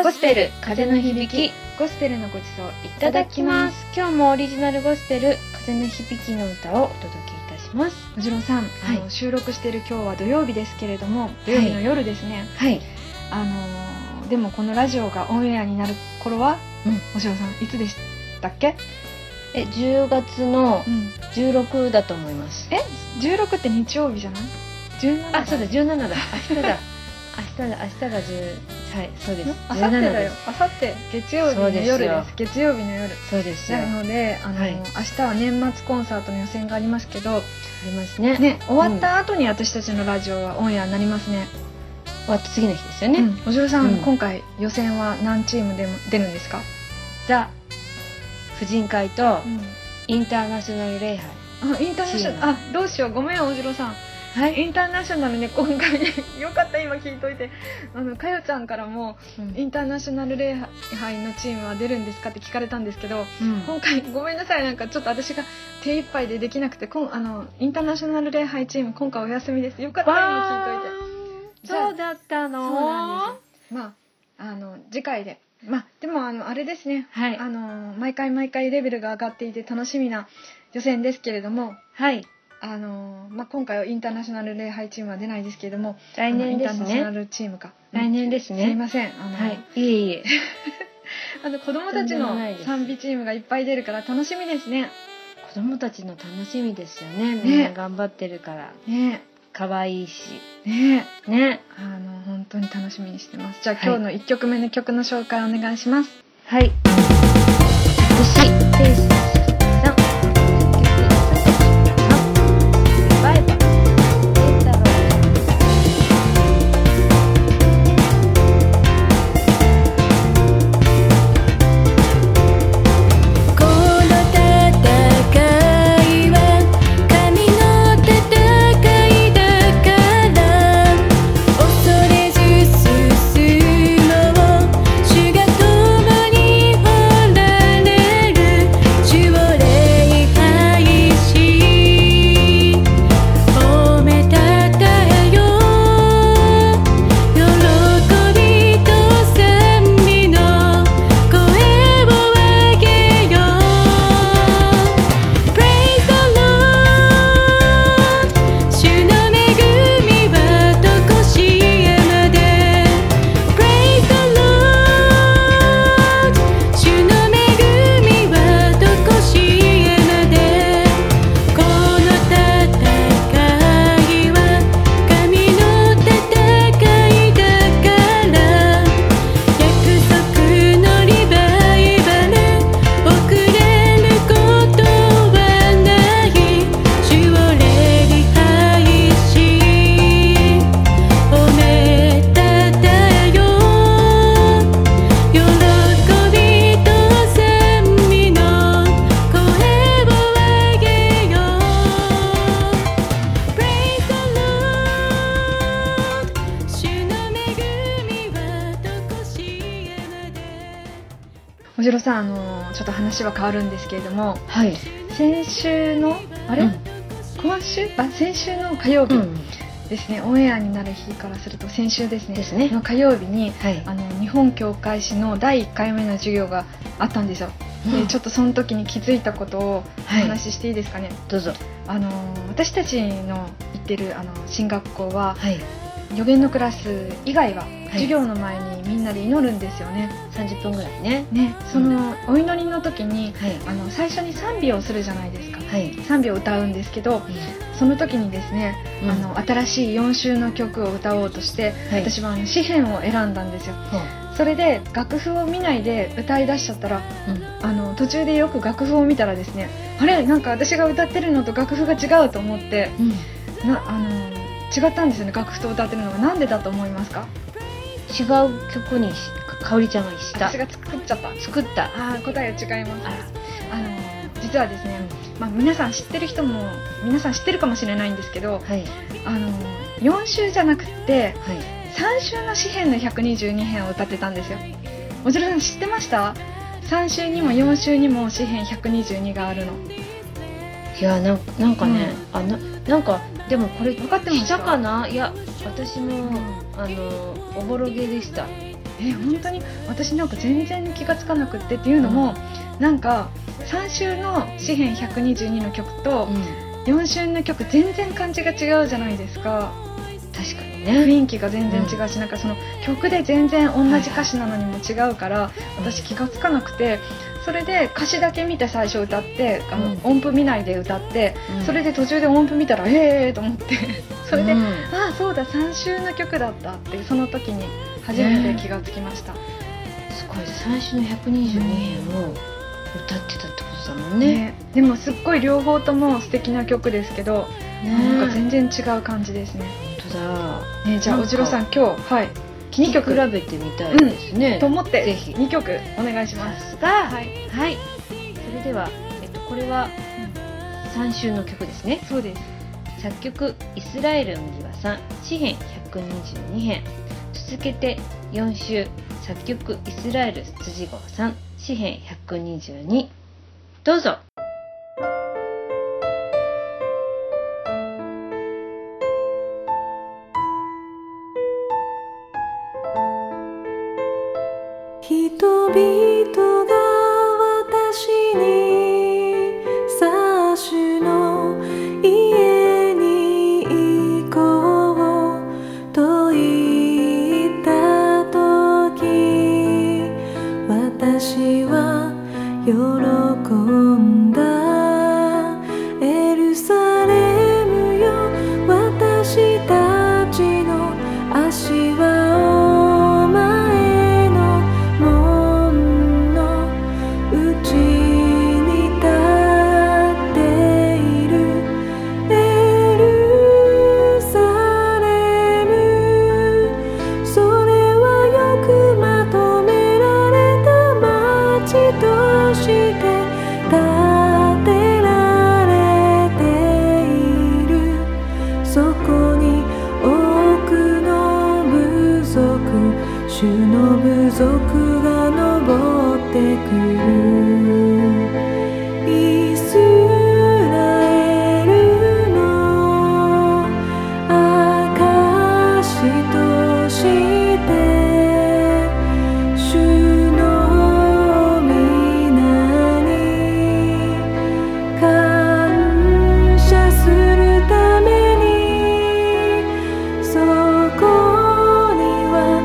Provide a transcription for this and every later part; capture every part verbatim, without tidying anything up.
ゴスペル風の響き、 ゴスペルのごちそういいただきます。今日もオリジナルゴスペル風の響きの歌をお届けいたします。 おじろさん、 はい、 あの収録している今日は土曜日ですけれども、土曜日の夜ですね。 はい。 あのでもこのラジオがオンエアになる頃は、 うん、 おじろさんいつでしたっけ？ え、じゅうがつのうん、 じゅうろくだと思います。 え、じゅうろくって日曜日じゃない？じゅうなな。 あ、そうだ、じゅうしちだ。明日だ。明日だ、明日がじゅう、はい、そうです。 あさってだよ。あさって月曜日の夜です。月曜日の夜。 そうですよ。 なので、あの、はい、明日は年末コンサートの予選がありますけど、ありますね。 ね、終わった後に私たちのラジオはオンエアになりますね。 終わった次の日ですよね。 うん、おじろさん、 うん、 今回予選は何チームでも出るんですか？ ザ婦人会と、うん、インターナショナル礼拝。 あ、インターナショナル、あ、どうしよう、ごめんおじろさん。はい、インターナショナルね、今回よかった今聞いといて、あのかよちゃんからも、うん、インターナショナル礼拝のチームは出るんですかって聞かれたんですけど、うん、今回ごめんなさい、なんかちょっと私が手一杯でできなくて、こんあのインターナショナル礼拝チーム今回お休みです。よかった今聞いといて。 そうだったの？ そうなんです。まああの次回で、まあでもあのあれですね、はい、あの毎回毎回レベルが上がっていて楽しみな予選ですけれども、はい。あのまあ、今回はインターナショナル礼拝チームは出ないですけれども、 来年ですね。 インターナショナルチームか。 来年ですね。 すいません。あの、 はい、いえいえ。 あの子供たちの賛美チームがいっぱい出るから楽しみですね。 子供たちの楽しみですよね。みんな頑張ってるから。ね。可愛いし。 ね。 ね。 あの本当に楽しみにしてます。じゃあ、はい、今日のいっきょくめの曲の紹介お願いします。 はい。星テイスト。 おじろさん、あのちょっと話は変わるんですけれども、 はい、 先週のあれ、うん、今週あ先週の火曜日ですね、うん、オンエアになる日からすると先週ですね、 ですねの火曜日に、 はい、 あの日本教会史のだいいっかいめの授業があったんですよ。うん、でちょっとその時に気づいたことをお話ししていいですかね。はい、 どうぞ。 あの私たちの行ってるあの進学校は、 はい、 予言のクラス以外は授業の前にみんなで祈るんですよね。 さんじゅっぷんぐらいね。 ね、そのお祈りの時に、 はい、 あの最初に賛美をするじゃないですか。 はい、 賛美を歌うんですけど、うん、その時にですね、うん、あの新しいよん週の曲を歌おうとして、はい、私はあの詩編を選んだんですよ。うん、それで楽譜を見ないで歌い出しちゃったら、うん、あの途中でよく楽譜を見たらですね、あれなんか私が歌ってるのと楽譜が違うと思って、うん、なあの違ったんですよね。楽譜と歌ってるのが。なんでだと思いますか？ 違う曲にかおりちゃんがした。 私が作っちゃった作ったあ答えは違います。あの実はですね、まあ、皆さん知ってる人も皆さん知ってるかもしれないんですけど、はい、あのよん週じゃなくて、はい、さん週の詩編のひゃくにじゅうに編を歌ってたんですよ。おじろさん知ってました？さん週にもよん週にも詩編ひゃくにじゅうにがあるの。 いや な, なんかね、うん、あななんかでもこれ分かってましたかな。いや私も、うん、あのおぼろげでした。 え本当に私なんか全然気がつかなくってっていうのも、うん、なんかさん週の詩編ひゃくにじゅうにの曲と、うん、よん週の曲全然感じが違うじゃないですか。 確かにね、 雰囲気が全然違うし、うん、なんかその曲で全然同じ歌詞なのにも違うから、はい、私気がつかなくて、それで歌詞だけ見て最初歌って、あの、うん、音符見ないで歌って、うん、それで途中で音符見たらえーと思ってそれで、うん、ああそうださん週の曲だったってその時に初めて気がつきました、ね、 すごいさん週のひゃくにじゅうに編を歌ってたってことだもんね、ね。 でもすっごい両方とも素敵な曲ですけど、ね、なんか全然違う感じですね。 本当だ、 ね、じゃあおじろさん今日はいにきょく比べてみたいですね、 うん、と思ってぜひにきょくお願いします。 さすが、はい、はい、それでは、えっと、これはさん週の曲ですね。 そうです。 作曲イスラエル麦和さん、詩編ひゃくにじゅうに編。続けてよん週、作曲イスラエル辻郷さん、詩編ひゃくにじゅうに。どうぞ。 人々が私にサシュの家に行こうと言った時、私は喜んだ。エルサレムよ、私たちの足はお前の門の内に立っている。エルサレム、それはよくまとめられた町として建てられている。そこに多くの部族、主の部族が登ってくる。イスラエルの証として主の皆に感謝するために、そこには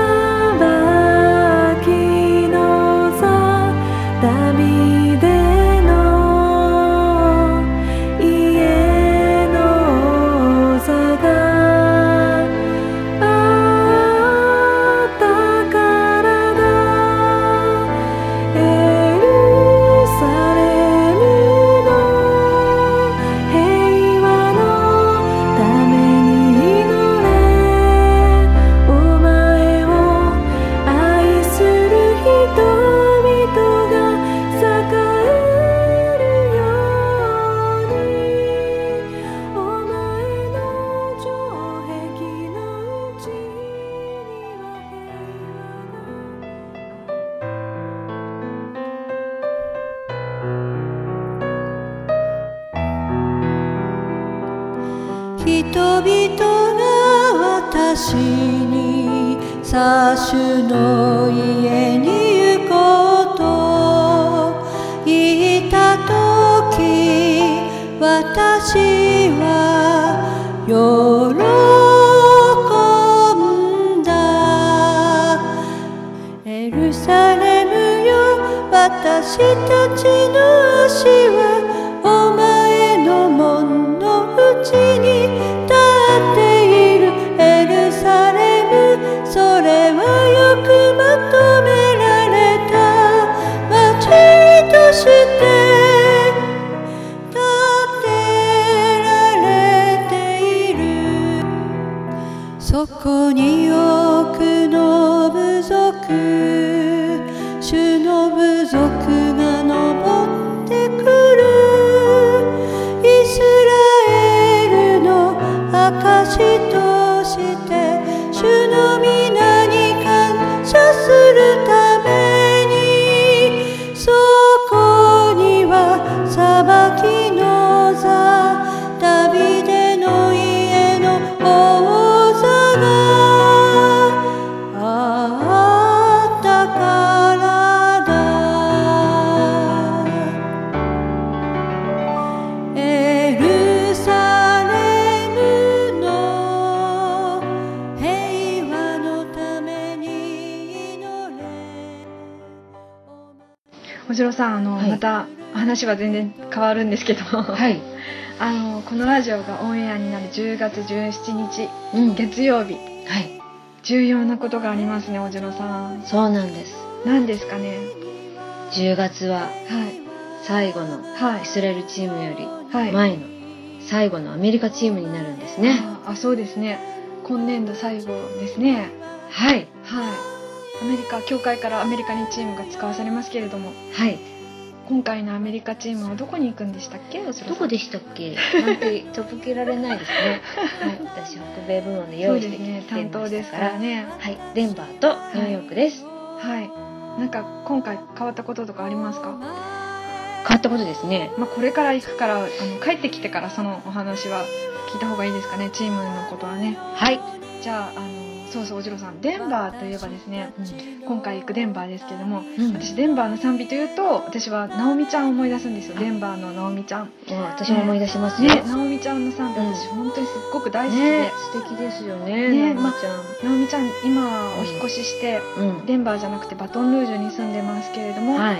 裁きの座、ダビデの家の座があったからだ。エルサレムの平和のために祈れ。お前を愛する人々が栄えるように、お前の城壁のうちには平和が。人々が私にサシュの家に行こうと言ったとき、私は喜んだ。エルサレムよ、私たちの足はお前の門の内に立っている。エルサレム、それはよくまとめられた町として建てられている。そこに多くの部族、主の部族が登ってくる。イスラエルの証として主の皆に感謝するために、そこには裁きの座、ダビデの家の王座があおじろさん、あの、はい、また話は全然変わるんですけど、はい、あのこのラジオがオンエアになるじゅうがつじゅうしちにち、うん、月曜日、はい、重要なことがありますね、おじろさん。 そうなんです。 何ですかね。 じゅうがつは、はい、最後のイスラエルチームより前の最後のアメリカチームになるんですね。 ああ、そうですね。今年度最後ですね。 はい、 はい。アメリカ協会からアメリカにチームが使わされますけれども、 はい。 今回のアメリカチームはどこに行くんでしたっけ？どこでしたっけ？なんてとぼけられないですね。はい、私北米部門で用意してきてましたから、 ね、担当ですからね。 はい、デンバーとニューヨークです。 はい。はい、なんか今回変わったこととかありますか？ 変わったことですね。 まあこれから行くから、あの帰ってきてからそのお話は聞いた方がいいですかね。チームのことはね。 はい。 じゃああの。そうそう、おじろさん、デンバーといえばですね、うん、今回行くデンバーですけれども、うん、私デンバーの賛美というと、私はナオミちゃんを思い出すんですよ。デンバーのナオミちゃん。 私も思い出しますよ。 ね、ナオミちゃんの賛美、私本当にすっごく大好きで、 ね、素敵ですよね。 ね、 ナオミちゃん、ま、 ナオミちゃん今お引越しして、うん、デンバーじゃなくてバトンルージュに住んでますけれども、はい、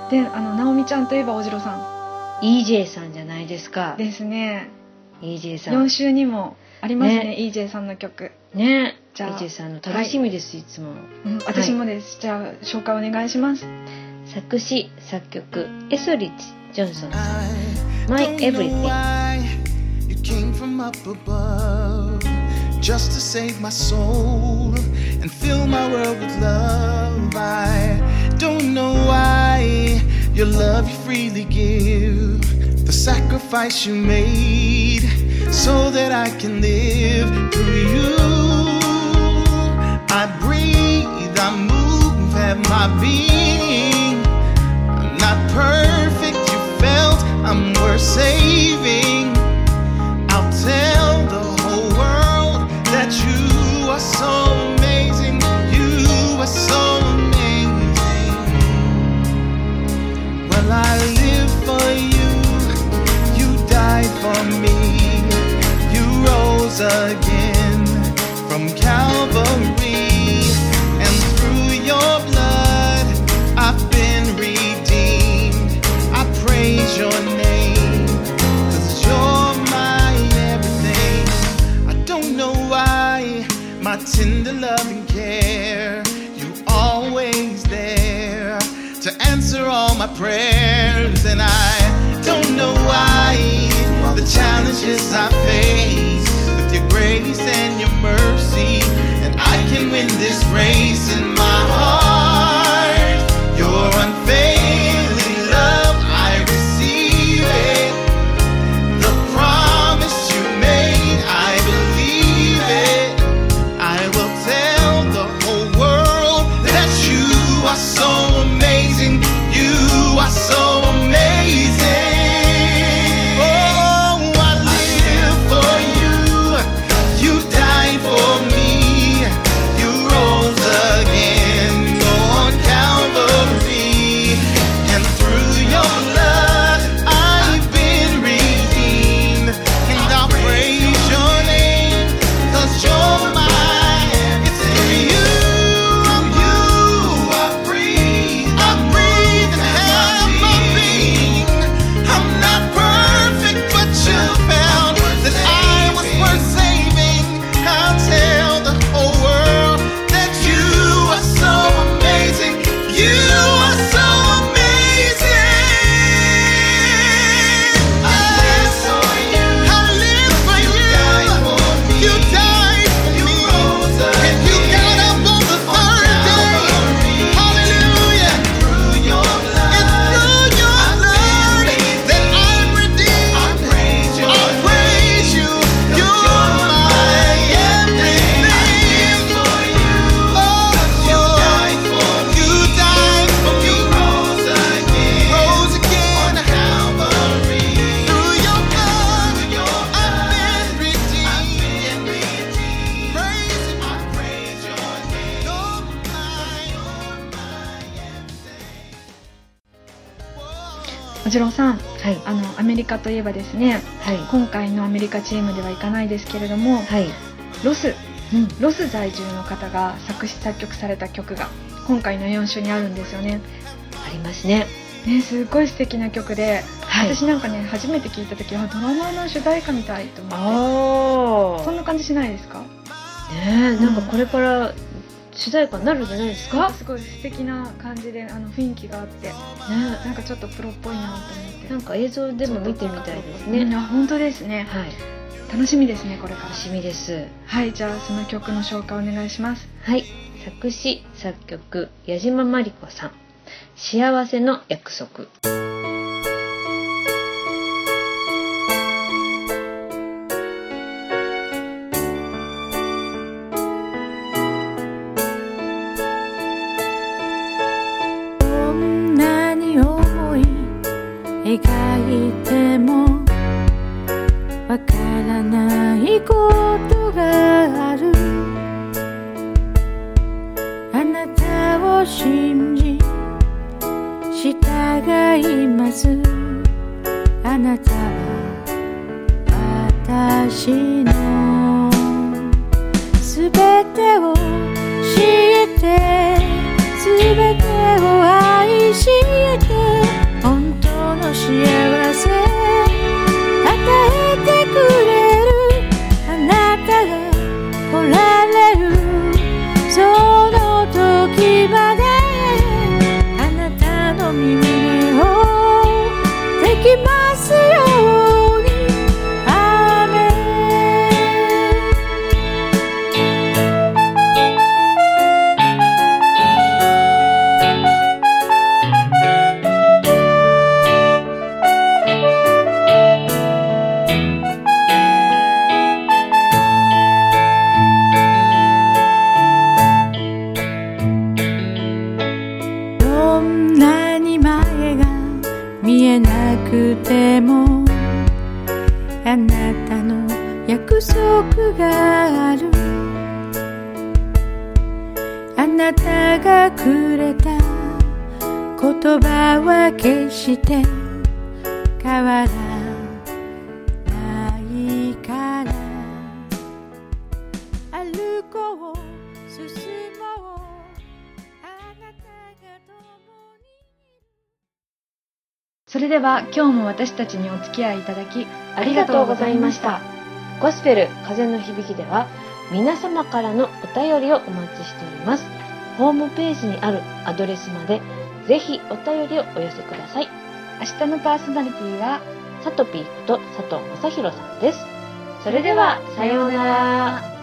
で、あのナオミちゃんといえばおじろさん、イージェー さんじゃないですか。 ですね。 イージェー さん。 よん週にもありますね、ね、イージェー さんの曲。 ね。じゃあイージェー さんの楽しみです、はい、いつも、 うん、私もです、はい、じゃあ紹介お願いします。 作詞作曲エソリッチ・ジョンソンさん、 My Everything。 You came from up above just to save my soul and fill my world with love. I don't know why your love you freely give, the sacrifice you made so that I can live through you. I breathe, I move, have my being. I'm not perfect, you felt I'm worth saving. I'll tell the whole world that you are so amazing. You are so amazing. Well, I live for you. You died for me. You rose again from Calvary. Your blood, I've been redeemed. I praise your name, 'cause you're my everything. I don't know why, my tender love and care, you always there to answer all my prayers. And I don't know why the challenges I face, with your grace and your mercy, and I can win this race in my heart. Your unfailing love, I receive it. The promise you made, I believe it. I will tell the whole world that you are so amazing. You are so amazing. Oh, I live for you. You died for me. You rose again on Calvary, and through your blood I've been redeemed, and I'll praise your name, 'cause you're mine. It's through you, you I breathe, I breathe and have my being. I'm not perfect, but you found that I was worth saving. I'll tell the whole world that you are so amazing. You are so amazing. I live for you. I live for you. You died for me. You rose and you got up on the third day. Hallelujah. Through your blood, it's through your blood that I'm redeemed. I praise you. I praise you. You're my everything. For you. Oh, you died for me. You died for me. You rose again. Rose again. On Calvary. Through your blood, I've been redeemed. Praise Him. I praise your name. You're mine. You're my everything. おじろさん、 はい、 あのアメリカといえばですね、 はい、 今回のアメリカチームではいかないですけれども、 はい、 ロス、 うん、 ロス在住の方が作詞作曲された曲が今回のよん週にあるんですよね。 ありますね。 ね、すごい素敵な曲で、 はい、 私なんかね初めて聞いた時はドラマの主題歌みたいと思って。 あそんな感じしないですかねえ、なんかこれから主題歌になるんじゃないですか。 すごい素敵な感じで、あの雰囲気があって、ね、なんかちょっとプロっぽいなと思って、 なんか映像でも見てみたいですね。 あ、本当ですね、 はい、 楽しみですね、これから。 楽しみです。 はい、じゃあその曲の紹介お願いします。 はい、作詞作曲矢島まりこさん、幸せの約束。 どんなに思い描いてもわからないことがある。あなたを信じ従います。あなたは私のすべてを知ってすべてを愛して本当の幸せ与えてくれる。あなたが来られるその時まであなたの耳をできますように。アーメン。どんなに前が見えなくてもあなたの約束がある。あなたがくれた言葉は決して変わらないから。歩こう進もうあなたが共に。 それでは今日も私たちにお付き合いいただきありがとうございました。ゴスペル風の響きでは皆様からのお便りをお待ちしております。ホームページにあるアドレスまでぜひお便りをお寄せください。 明日のパーソナリティはさとぴーこと佐藤正宏さんです。それではさようなら。